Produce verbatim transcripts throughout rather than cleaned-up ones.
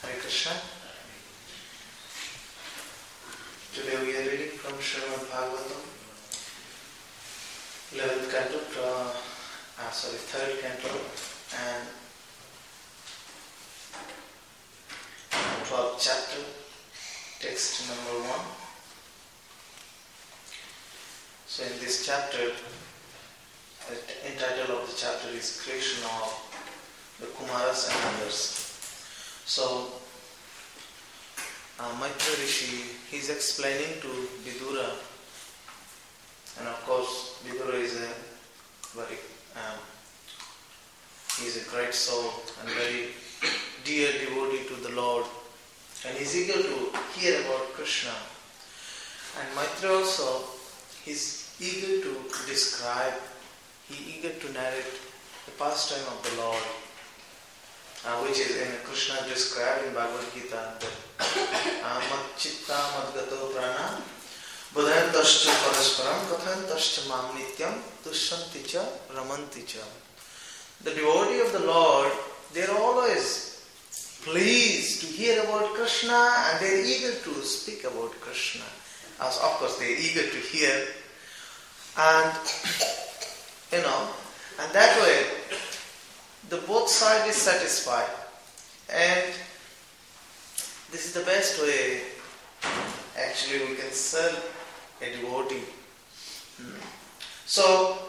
Hare Krishna. Today we are reading from Srimad Bhagavatam, eleventh canto, uh, uh, sorry, third canto, and twelfth chapter, text number one. So in this chapter, the title of the chapter is Creation of the Kumaras and others. So, uh, Maitra Rishi, he is explaining to Vidura, and of course Vidura is a very, um, he is a great soul and very dear devotee to the Lord, and he is eager to hear about Krishna. And Maitra also, he is eager to describe, he eager to narrate the pastime of the Lord. Uh, which is in Krishna described in Bhagavad Gita that Mad Chitta Mad Gato Prana Buddhayantascha Parasparam Kathayantascha Mam Nityam Dushanticha Ramanticha. The devotee of the Lord, they are always pleased to hear about Krishna and they are eager to speak about Krishna. As of course they are eager to hear, and you know, and that way the both side is satisfied, and this is the best way actually we can serve a devotee. Hmm. So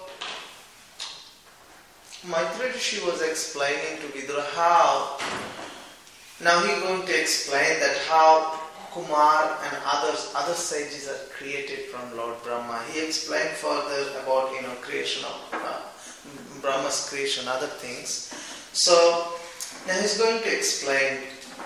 Maitra Rishi was explaining to Vidura how, now he is going to explain that how Kumar and others, other sages are created from Lord Brahma. He explained further about, you know, creation of uh, Brahma's creation, other things. So now he's going to explain.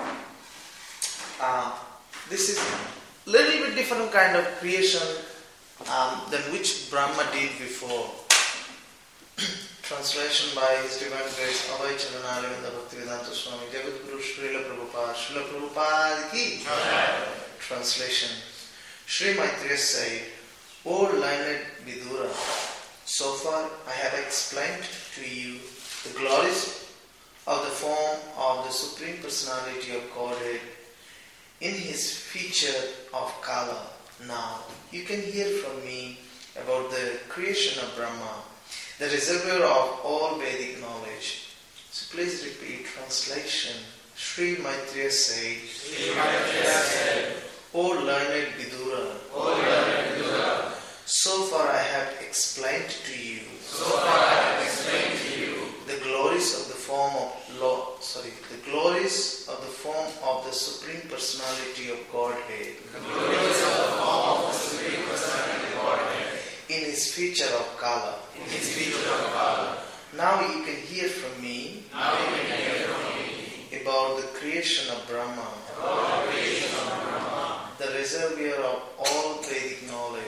Uh, this is a little bit different kind of creation um, than which Brahma did before. Translation by His Divine Grace Abhay Charanaravinda Bhaktivedanta Swami Jagadguru Srila Prabhupada Srila Prabhupada ki. Translation. Sri Maitreya said, O learned Vidura, so far I have explained to you the glories of the form of the Supreme Personality of Godhead in His feature of Kala. Now you can hear from me about the creation of Brahma, the reservoir of all Vedic knowledge. So please repeat translation. Sri Maitreya said, Sri Maitreya said, O learned Vidura, O learned Vidura, so far I have explained to you, so far I have explained to you the glories of the form of Lord, sorry, the glories of the form of the Supreme Personality of Godhead, the glories of the form of the Supreme Personality of Godhead, in His feature of Kala, in His feature of Kala. Now you can hear from me, now you can hear from me about the creation of Brahma, about the creation of Brahma, the reservoir of all Vedic knowledge.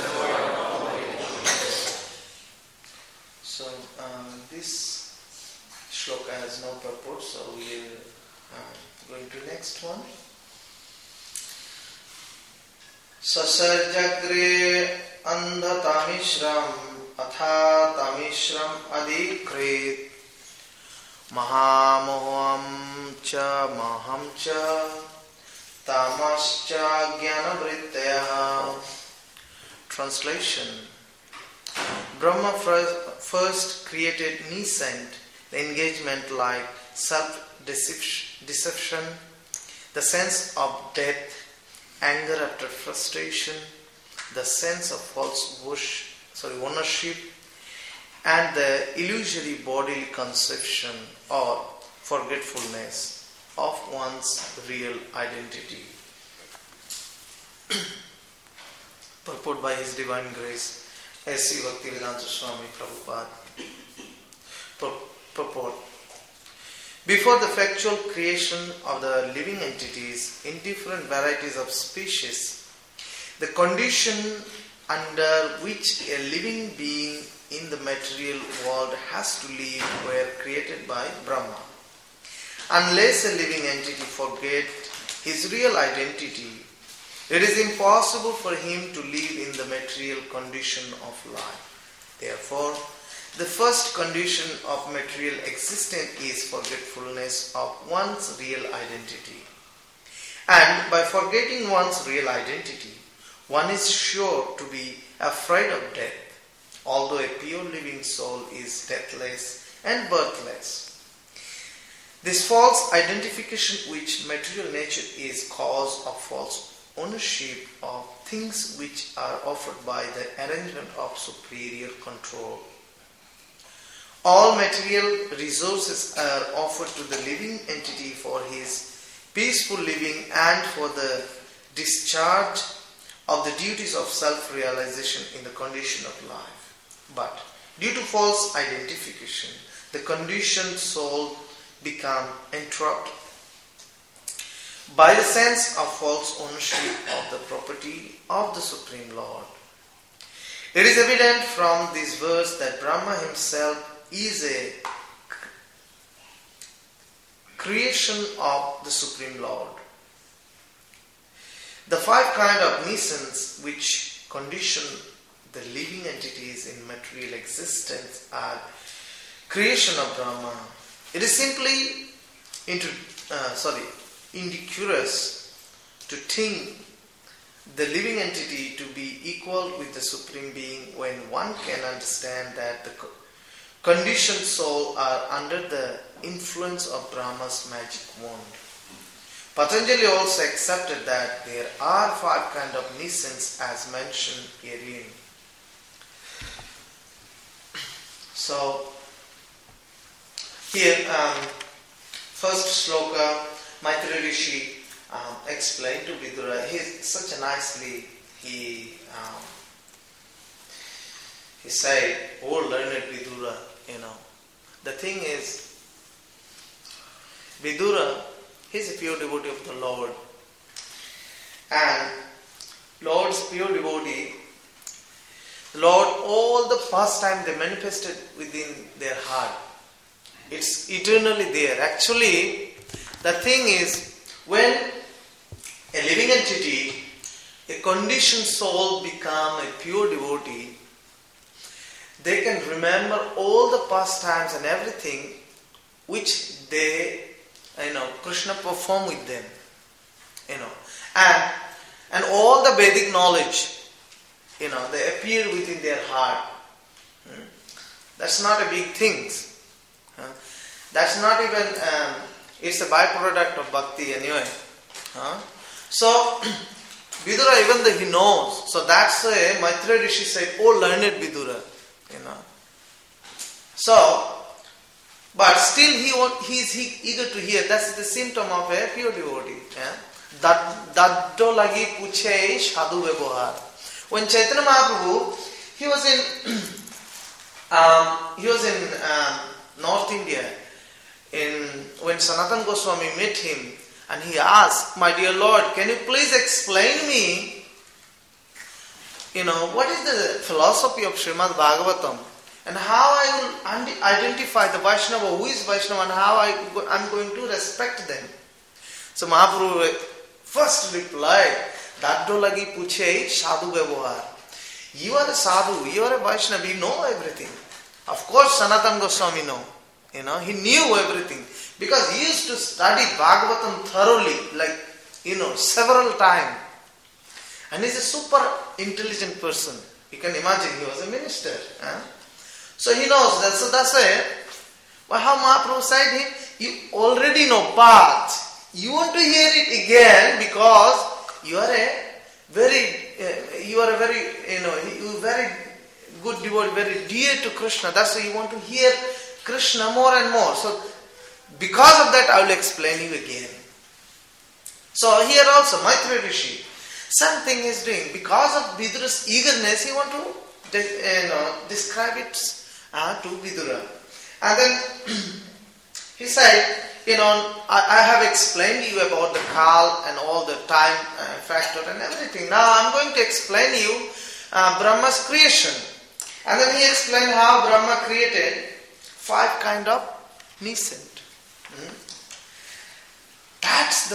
So um, this shloka has no purport, so we are uh, going to next one. Sasarjagre andhatamishram atha tamishram adikrit mahamoham cha maham cha tamascha jnanavrittaya. Translation. Brahma first created nascent, the engagement like self-deception, the sense of death, anger after frustration, the sense of false worship, sorry, ownership, and the illusory bodily conception or forgetfulness of one's real identity. Purport by His Divine Grace S C Bhaktivedanta Swami Prabhupada. Purport. Before the factual creation of the living entities in different varieties of species, the condition under which a living being in the material world has to live were created by Brahma. Unless a living entity forget his real identity, it is impossible for him to live in the material condition of life. Therefore, the first condition of material existence is forgetfulness of one's real identity. And by forgetting one's real identity, one is sure to be afraid of death, although a pure living soul is deathless and birthless. This false identification which material nature is cause of false ownership of things which are offered by the arrangement of superior control. All material resources are offered to the living entity for his peaceful living and for the discharge of the duties of self-realization in the condition of life. But due to false identification, the conditioned soul become entrapped by the sense of false ownership of the property of the Supreme Lord. It is evident from this verse that Brahma himself is a creation of the Supreme Lord. The five kind of nescience which condition the living entities in material existence are creation of Brahma. It is simply into, uh, sorry, indecorous to think the living entity to be equal with the Supreme Being when one can understand that the conditioned soul are under the influence of Brahma's magic wand. Patanjali also accepted that there are five kinds of nescience as mentioned herein. So, here, um, first sloka, Maitreya Rishi um, explained to Vidura. He such a nicely he um, he said, "Oh, learned Vidura, you know, the thing is, Vidura, he's a pure devotee of the Lord, and Lord's pure devotee, Lord, all the past time they manifested within their heart. It's eternally there. Actually, the thing is, when a living entity, a conditioned soul become a pure devotee, they can remember all the past times and everything which they, you know, Krishna performed with them, you know, and and all the Vedic knowledge, you know, they appear within their heart. Hmm. That's not a big thing. Huh? That's not even, um, it's a byproduct of bhakti anyway. Huh? So, Vidura, even though he knows, so that's why Maitreya Rishi said, "Oh, learned Vidura," you know. So, but still he want, he is he eager to hear. That's the symptom of a pure devotee. Yeah? Daddo lagi puche sadhu vyavahar. When Chaitanya Mahaprabhu, he was in, um, he was in um, North India. In when Sanatana Goswami met him, and he asked, "My dear Lord, can you please explain me, you know, what is the philosophy of Srimad Bhagavatam, and how I will identify the Vaishnava, who is Vaishnava, and how I am going to respect them?" So Mahaprabhu first replied, "Daddo lagi puche sadhu vyavahar." You are a sadhu, you are a Vaishnava, you know everything. Of course, Sanatana Goswami know. You know, he knew everything because he used to study Bhagavatam thoroughly, like, you know, several times. And he's a super intelligent person. You can imagine he was a minister. Huh? So he knows that. So that's why, well, how Mahaprabhu said him, you already know path. You want to hear it again because you are a very, uh, you are a very, you know, you are very good devotee, very dear to Krishna. That's why you want to hear Krishna more and more. So, because of that, I will explain you again. So, here also, Maitreya Rishi, same thing is doing. Because of Vidura's eagerness, he want to de- you know, describe it uh, to Vidura. And then, he said, you know, I, I have explained you about the Kal and all the time uh, factor and everything. Now, I am going to explain you uh, Brahma's creation. And then he explained how Brahma created five kind of nescent. Hmm? That's the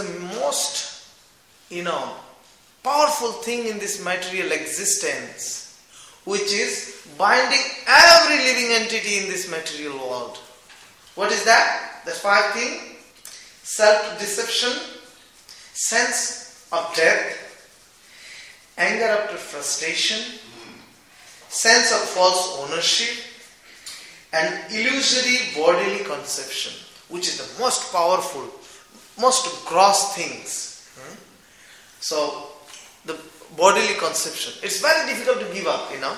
most, you know, powerful thing in this material existence. which is binding every living entity in this material world. What is that? The five things: self-deception, sense of death, anger after frustration, sense of false ownership, and illusory bodily conception, which is the most powerful, most gross things. Hmm? So, the bodily conception. It's very difficult to give up, you know.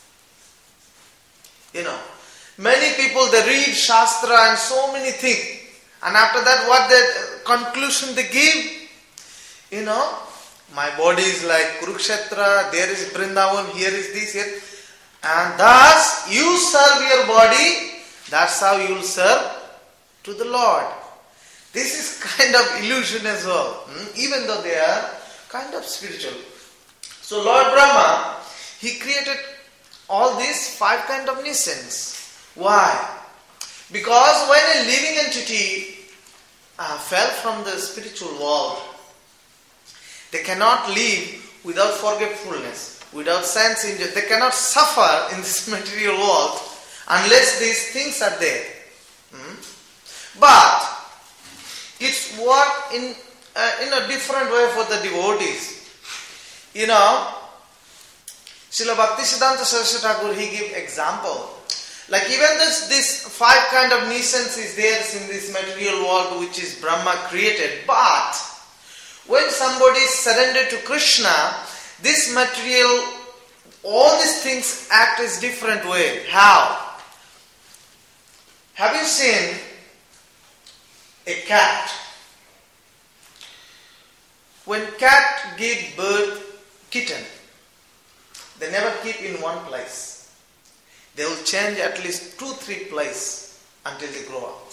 You know, many people, they read Shastra and so many things. And after that, what the conclusion they give? You know, my body is like Kurukshetra, there is Vrindavan, here is this, here. And thus, you serve your body, that's how you will serve to the Lord. This is kind of illusion as well, hmm? even though they are kind of spiritual. So Lord Brahma, he created all these five kind of nescience. Why? Because when a living entity uh, fell from the spiritual world, they cannot live without forgetfulness, without sense injury. They cannot suffer in this material world unless these things are there. Hmm? But it's worked in, uh, in a different way for the devotees. You know, Srila Bhaktisiddhanta Saraswati Thakur, he give example. Like even this, this five kind of nescience is there in this material world which is Brahma created. But when somebody is surrendered to Krishna, this material, all these things act as different way. How? Have you seen a cat? When cat give birth kitten, they never keep in one place. They will change at least two, three places until they grow up.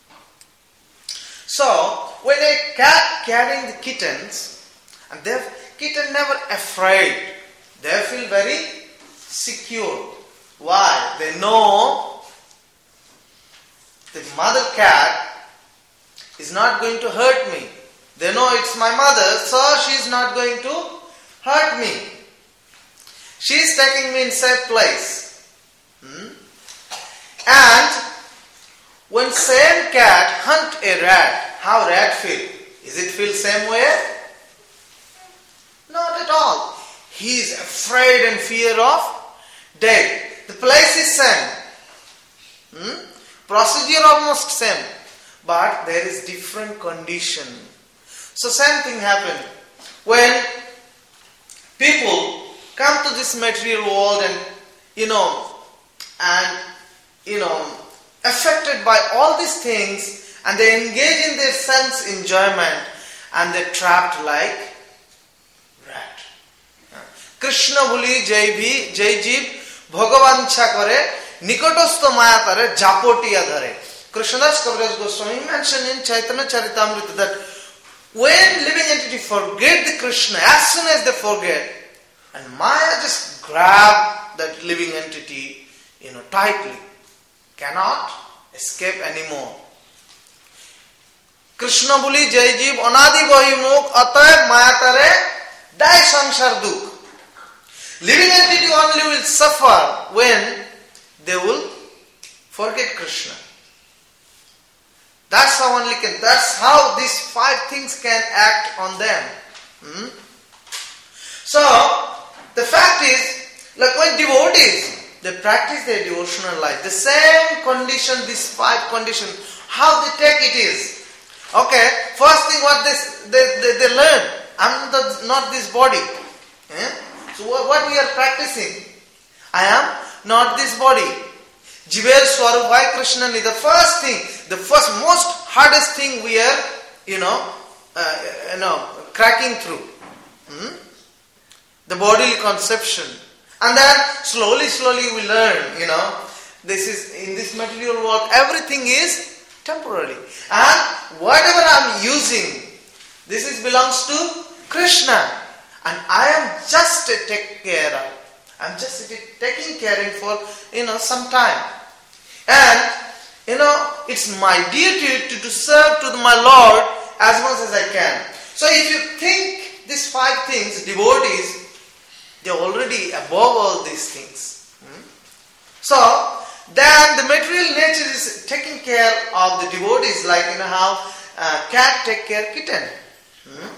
So, when a cat carrying the kittens, and the kitten never afraid, they feel very secure. Why? They know the mother cat is not going to hurt me. They know it's my mother, so she is not going to hurt me. She is taking me in safe place. Hmm? And when same cat hunt a rat, how rat feel? Is it feel same way? Not at all. He is afraid and fear of death. The place is same. Hmm? Procedure almost same. But there is different condition. So same thing happened. When people come to this material world and, you know, and, you know, affected by all these things, and they engage in their sense enjoyment, and they're trapped like rat. Krishna bhuli jai bhi jai jeev bhagavancha kare nikotosto maya tare japotiya dhare. Krishnadas Kaviraj Goswami mentioned in Chaitanya Charitamrita that when living entity forget the Krishna, as soon as they forget, and Maya just grab that living entity, you know, tightly, cannot escape anymore. Krishna boli jai jeev anadi bahi mukh atay maya tare dai samsar dukh. Living entity only will suffer when they will forget Krishna. That's how only can, that's how these five things can act on them. Hmm? So, the fact is, like when devotees, they practice their devotional life, the same condition, these five conditions, how they take it is. Okay, first thing what they, they, they, they learn, I'm the, not this body. Eh? So what, what we are practicing? I am not this body. Jiver Swarubhai Krishnani, the first thing, the first most hardest thing we are, you know, uh, you know, cracking through. Hmm? The bodily conception. And then slowly, slowly we learn, you know, this is, in this material world, everything is temporary. And whatever I'm using, this is belongs to Krishna. And I am just a take care of. I'm just taking caring for, you know, some time. And, you know, it's my duty to, to serve to my Lord as much as I can. So if you think these five things, devotees, They are already above all these things. Hmm? So, then the material nature is taking care of the devotees, like you know how uh, cat take care of kitten. Hmm?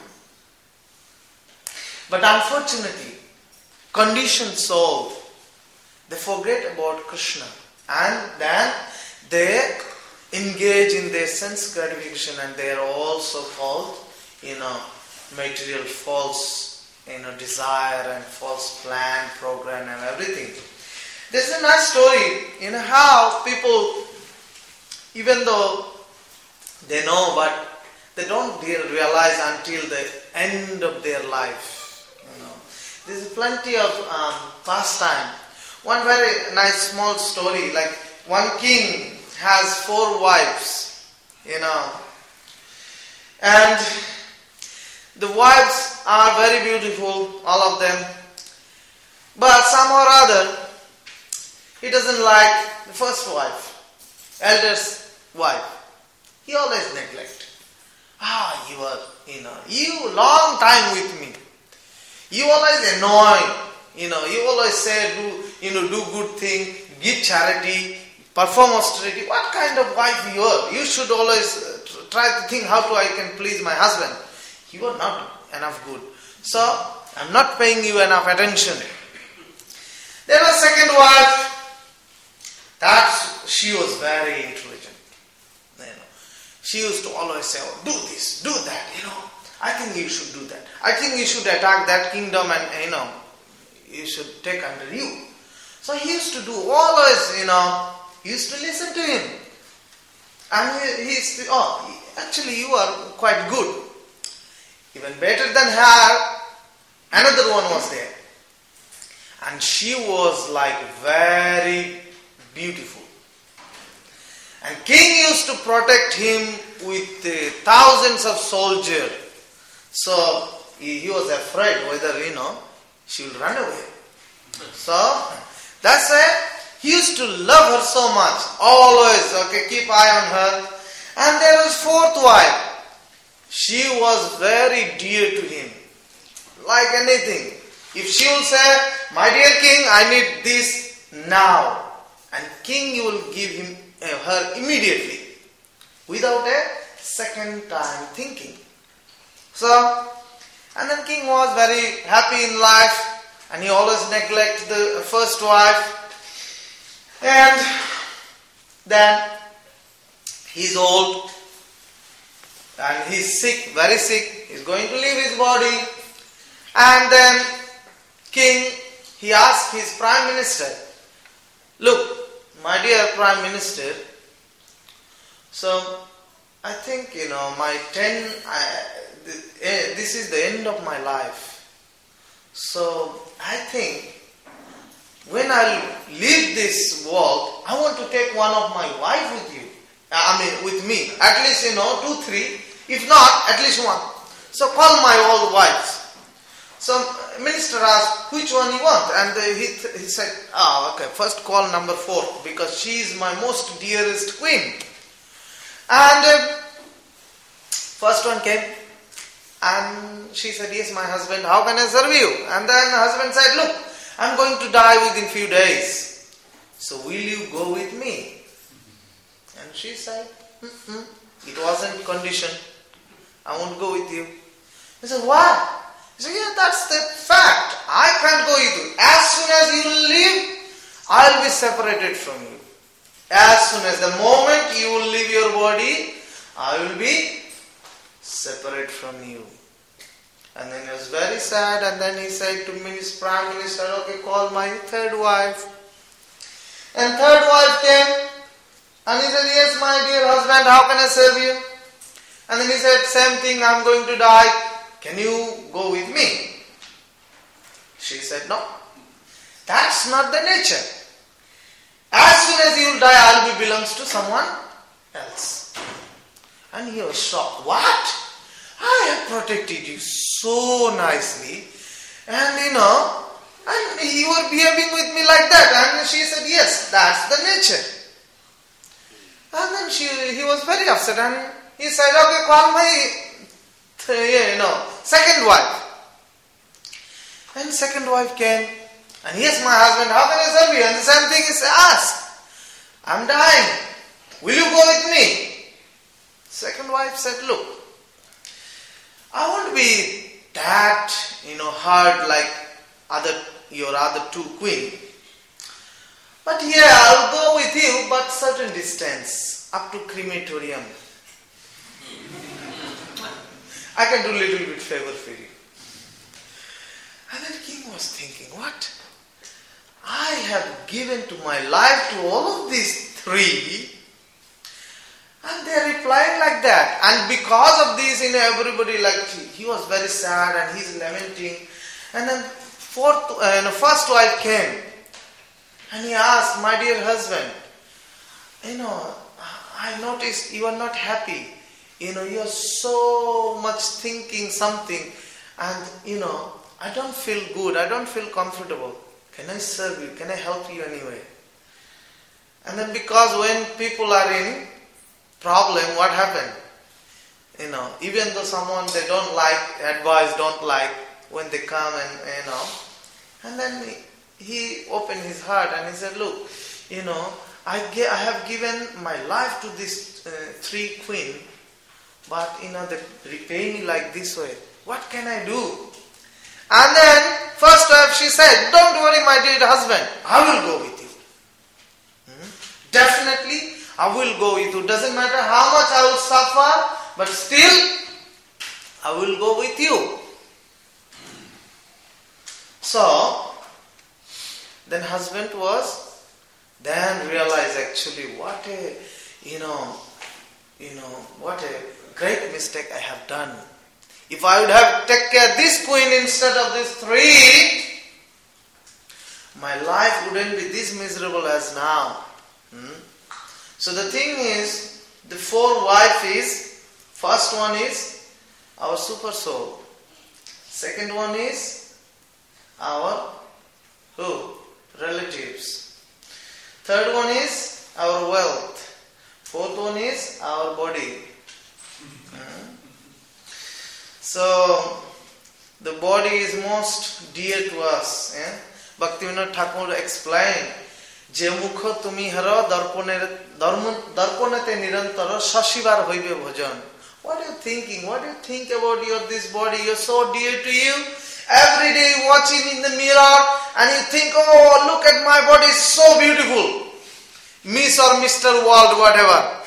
But unfortunately, conditioned soul, they forget about Krishna, and then they engage in their sense gratification, and they are also called, you know, material false, you know, desire and false plan, program and everything. There's a nice story, you know, how people, even though they know, but they don't realize until the end of their life. You know, there's plenty of um, pastime. One very nice small story, like one king has four wives, you know, and the wives are very beautiful, all of them, but somehow or other, he doesn't like the first wife, eldest wife. He always neglect. Ah, you are, you know, you long time with me. You always annoy, you know, you always say, do, you know, do good thing, give charity, perform austerity. What kind of wife you are? You should always uh, try to think how to I can please my husband. You are not enough good. So, I am not paying you enough attention. There was second wife. That she was very intelligent. You know, she used to always say, oh, do this, do that, you know. I think you should do that. I think you should attack that kingdom and, you know, you should take under you. So he used to do always, you know, he used to listen to him. And he, he used to, oh, actually you are quite good. Even better than her, another one was there. And she was like very beautiful. And king used to protect him with uh, thousands of soldiers. So he, he was afraid whether, you know, she will run away. So that's why he used to love her so much. Always, okay, keep eye on her. And there was fourth wife. She was very dear to him. Like anything. If she will say, my dear king, I need this now. And king you will give him uh, her immediately. Without a second time thinking. So, and then king was very happy in life. And he always neglected the first wife. And then he's old. And he's sick, very sick. He's going to leave his body. And then king, he asked his prime minister, look, my dear prime minister, so I think, you know, my ten, I, this is the end of my life. So I think when I leave this world, I want to take one of my wife with you. I mean, with me. At least, you know, two, three. If not, at least one. So call my old wives. So minister asked, which one you want? And he, he said, ah, okay, first call number four, because she is my most dearest queen. And uh, first one came, and she said, yes, my husband, how can I serve you? And then the husband said, look, I'm going to die within few days. So will you go with me? And she said, mm-mm. It wasn't conditioned. I won't go with you. He said, why? He said, yeah, that's the fact. I can't go with you. As soon as you leave, I'll be separated from you. As soon as the moment you will leave your body, I will be separate from you. And then he was very sad, and then he said to his prime minister, okay, call my third wife. And third wife came, and he said, yes, my dear husband, how can I serve you? And then he said, same thing, I'm going to die. Can you go with me? She said, no. That's not the nature. As soon as you will die, I'll be belongs to someone else. And he was shocked. What? I have protected you so nicely. And you know, and you are behaving with me like that. And she said, yes, that's the nature. And then she, he was very upset. And he said, okay, call my, you know, second wife. And second wife came. And yes, my husband, how can I serve you? And the same thing is asked. I'm dying. Will you go with me? Second wife said, look, I won't be that, you know, hard like other your other two queen. But yeah, I'll go with you, but certain distance, up to crematorium. I can do little bit favor for you. And then king was thinking, what? I have given to my life to all of these three, and they are replying like that. And because of this, you know, everybody like, he was very sad and he's lamenting. And then fourth, uh, no, first wife came. And he asked, my dear husband, you know, I noticed you are not happy. You know, you are so much thinking something. And, you know, I don't feel good. I don't feel comfortable. Can I serve you? Can I help you anyway? And then because when people are in problem, what happened? You know, even though someone they don't like, advice don't like, when they come and, you know, and then he, he opened his heart and he said, look, you know, I, ge- I have given my life to these uh, three queen, but, you know, they repay me like this way. What can I do? And then, first wife, she said, don't worry, my dear husband, I will go with you. Hmm? Definitely, I will go with you. Doesn't matter how much I will suffer, but still, I will go with you. So, then husband was, then realized actually what a, you know, you know, what a great mistake I have done. If I would have taken care of this queen instead of these three, my life wouldn't be this miserable as now. Hmm? So the thing is, the four wife is, first one is our super soul. Second one is our who? Relatives. Third one is our wealth. Fourth one is our body. Hmm? So, the body is most dear to us. Eh? Bhaktivinoda Thakur explained, Je mukho tumi haro darponete nirantara shashivar hoibe bhajan. What are you thinking? What do you think about your this body? You're so dear to you. Every day watching in the mirror and you think, oh, look at my body, it's so beautiful. Miss or Mister World, whatever.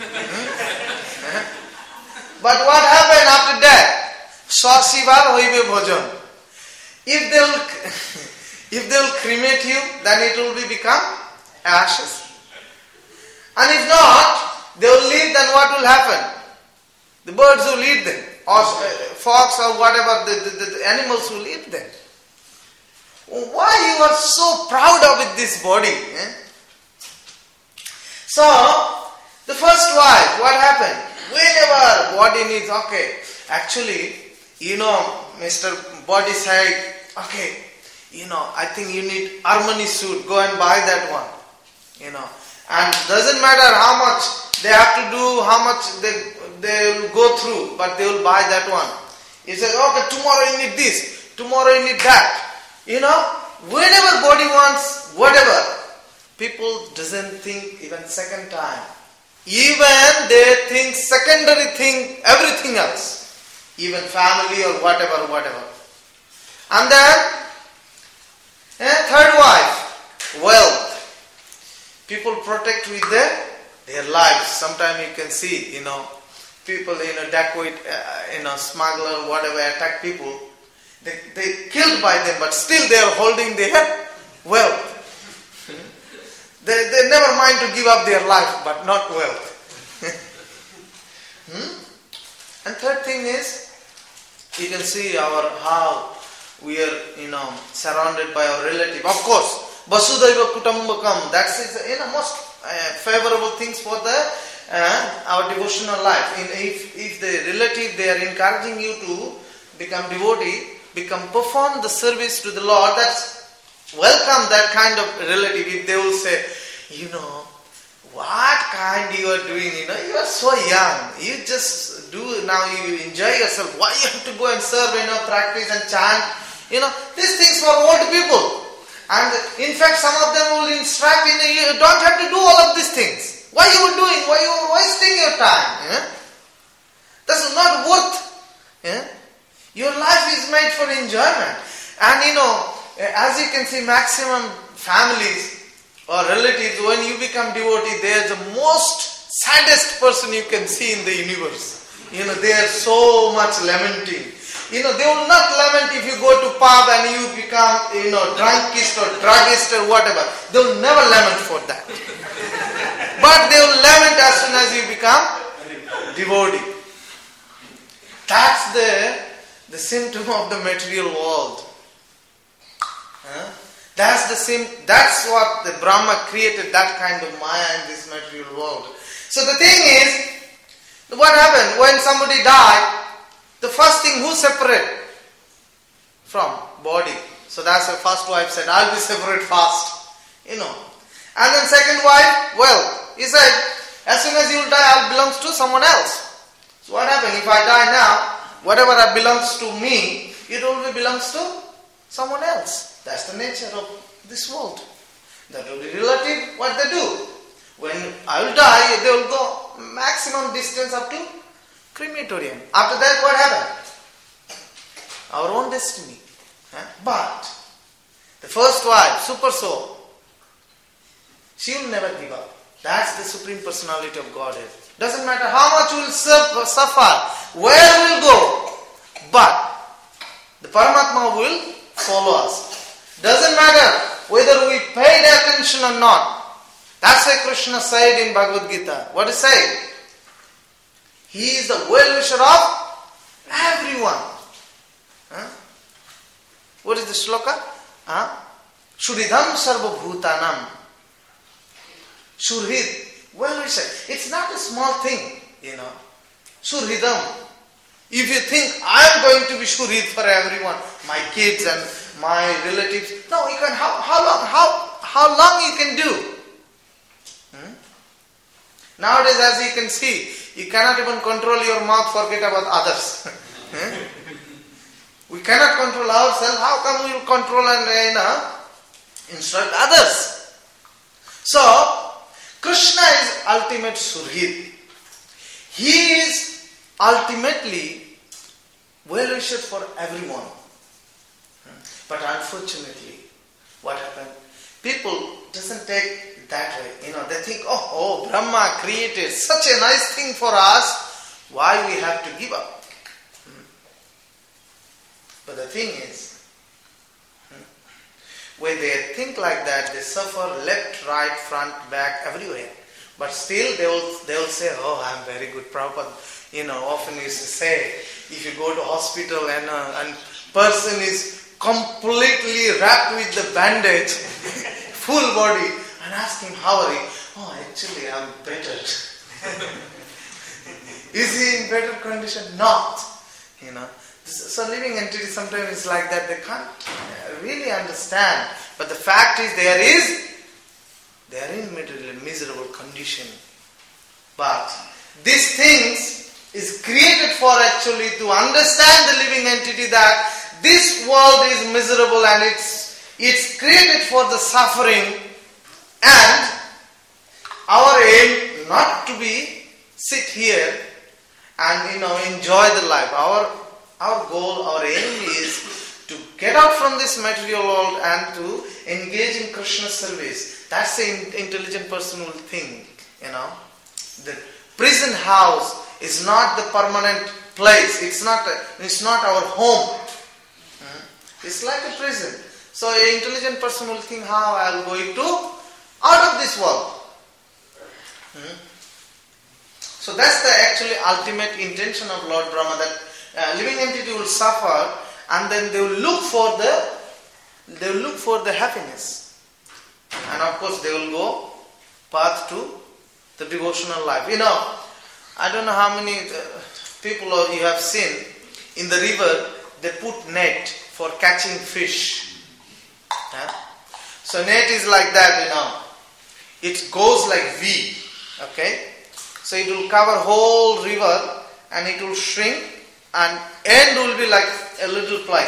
But what happened after that? Shashivar hoibe bhajan. If they will, if they will cremate you, then it will be become ashes. And if not, they will leave. Then what will happen? The birds will eat them, or uh, fox or whatever the, the, the animals will eat them. Why you are so proud of it, this body? Eh? So the first wife, what happened? Whenever body needs, okay, actually. You know, Mister Body said, okay, you know, I think you need Armani suit, go and buy that one. You know, and doesn't matter how much they have to do, how much they they will go through, but they will buy that one. He says, okay, tomorrow you need this, tomorrow you need that. You know, whenever body wants whatever, people doesn't think even second time. Even they think secondary thing, everything else. Even family or whatever, whatever. And then, eh, third wife, wealth. People protect with their, their lives. Sometimes you can see, you know, people, you know, dacoit, uh, you know, smuggler, whatever, attack people. They, they killed by them, but still they are holding their wealth. they, they never mind to give up their life, but not wealth. hmm? And third thing is, you can see our how we are, you know, surrounded by our relative. Of course, Vasudhaiva Kutumbakam, that's you know most uh, favorable things for the uh, our devotional life. In, if if the relative they are encouraging you to become devotee, become perform the service to the Lord, that's welcome that kind of relative. If they will say, you know, what kind you are doing, you know, you are so young, you just do, now you enjoy yourself, why you have to go and serve, you know, practice and chant, You know, these things for old people. And in fact, some of them will instruct, you know, you don't have to do all of these things. Why you are doing? Why you are wasting your time? Yeah? This is not worth. Yeah? Your life is made for enjoyment. And you know, as you can see, maximum families or relatives, when you become devotee, they are the most saddest person you can see in the universe. You know, they are so much lamenting. You know, they will not lament if you go to pub and you become, you know, drunkist or druggist or whatever. They will never lament for that. But they will lament as soon as you become devotee. That's the, the symptom of the material world. Huh? That's the sim- That's what the Brahma created, that kind of Maya in this material world. So the thing is, what happened when somebody died? The first thing, who separate from body? So that's the first wife said, I'll be separate fast. You know. And then second wife, well, he said, as soon as you will die, I'll belongs to someone else. So what happened? If I die now, whatever belongs to me, it only belongs to someone else. That's the nature of this world. That will be relative what they do. When I will die, they will go maximum distance up to crematorium. After that, what happened? Our own destiny. Huh? But the first wife, super soul, she will never give up. That's the Supreme Personality of Godhead. Doesn't matter how much we will suffer, where we will go, but the Paramatma will follow us. Doesn't matter whether we paid attention or not. That's why Krishna said in Bhagavad Gita. What is said? He is the well-wisher of everyone. Huh? What is the shloka? Huh? Shuridham sarva bhutanam. Shurhid, well-wisher. It's not a small thing, you know. Shurhidam. If you think, I am going to be shurhid for everyone, my kids and my relatives. No, you can, how, how long, how, how long you can do? Hmm? Nowadays, as you can see, you cannot even control your mouth, forget about others. We cannot control ourselves. How come we will control and you know, instruct others? So, Krishna is ultimate Surhid. He is ultimately well-wisher for everyone. But unfortunately, what happened? People doesn't take that way. You know, they think, oh, oh, Brahma created such a nice thing for us, why we have to give up? Hmm. But the thing is, hmm, when they think like that, they suffer left, right, front, back, everywhere. But still they will they will say, oh, I am very good. Prabhupada, you know, often used to say, if you go to hospital and uh, and person is completely wrapped with the bandage, full body, and ask him, how are you? Oh, actually, I'm better. Is he in better condition? Not. You know. So living entity sometimes is like that. They can't really understand. But the fact is, there is, they are in a miserable condition. But these things is created for actually to understand the living entity that this world is miserable and it's it's created for the suffering, and our aim not to be sit here and you know enjoy the life. Our our goal, our aim is to get out from this material world and to engage in Krishna service. That's the intelligent person will think. You know, the prison house is not the permanent place. It's not. A, it's not our home. It's like a prison. So an intelligent person will think, how I am going to out of this world. Hmm? So that's the actually ultimate intention of Lord Brahma, that uh, living entity will suffer and then they will look for the they will look for the happiness. And of course they will go path to the devotional life. You know, I don't know how many uh, people you have seen in the river, they put net for catching fish. Yeah? So net is like that, you know. It goes like V. Okay? So it will cover whole river and it will shrink and end will be like a little place.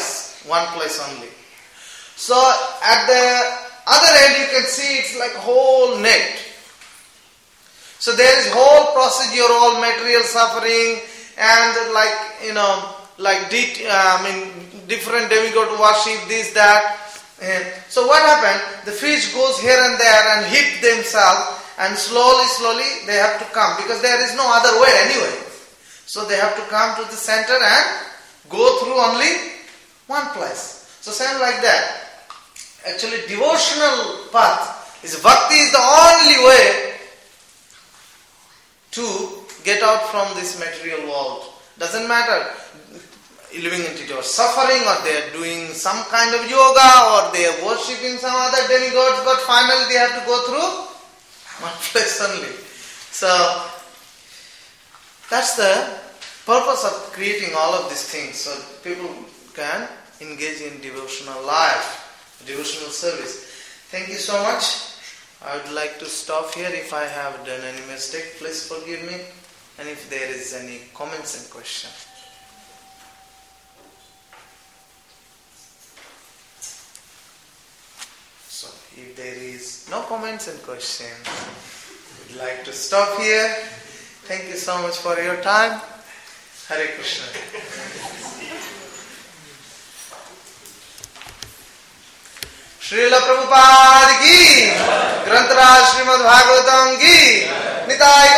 one place only. So at the other end you can see it's like whole net. So there is whole procedure, all material suffering, and like, you know, like de- uh, I mean different demigod worship, this, that. And so what happened? The fish goes here and there and hit themselves, and slowly, slowly they have to come, because there is no other way anyway. So they have to come to the center and go through only one place. So same like that. Actually, devotional path is bhakti is the only way to get out from this material world. Doesn't matter living entity or suffering, or they are doing some kind of yoga, or they are worshipping some other demigods, but finally they have to go through one place only. So that's the purpose of creating all of these things, so people can engage in devotional life, devotional service. Thank you so much. I would like to stop here. If I have done any mistake, please forgive me. And if there is any comments and questions. So if there is no comments and questions, I would like to stop here. Thank you so much for your time. Hare Krishna. Srila Prabhupada ki, Grantaraj Srimad Bhagavatam ki, Nitai